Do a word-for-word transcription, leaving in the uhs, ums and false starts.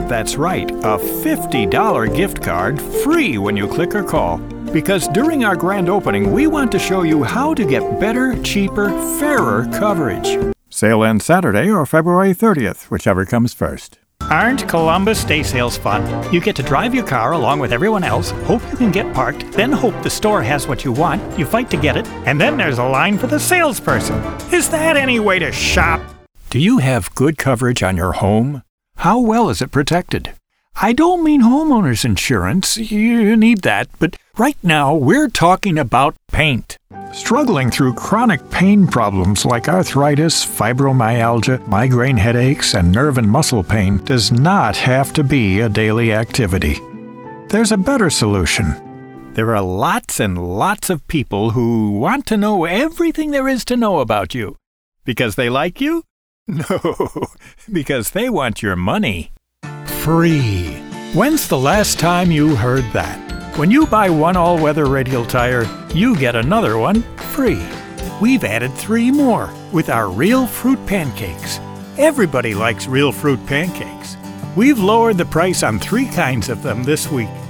That's right, a fifty dollars gift card free when you click or call. Because during our grand opening, we want to show you how to get better, cheaper, fairer coverage. Sale ends Saturday or February thirtieth, whichever comes first. Aren't Columbus Day Sales fun? You get to drive your car along with everyone else, hope you can get parked, then hope the store has what you want, you fight to get it, and then there's a line for the salesperson. Is that any way to shop? Do you have good coverage on your home? How well is it protected? I don't mean homeowners insurance, you need that, but right now we're talking about paint. Struggling through chronic pain problems like arthritis, fibromyalgia, migraine headaches, and nerve and muscle pain does not have to be a daily activity. There's a better solution. There are lots and lots of people who want to know everything there is to know about you. Because they like you? No, because they want your money. Free. When's the last time you heard that? When you buy one all-weather radial tire, you get another one free. We've added three more with our Real Fruit Pancakes. Everybody likes Real Fruit Pancakes. We've lowered the price on three kinds of them this week.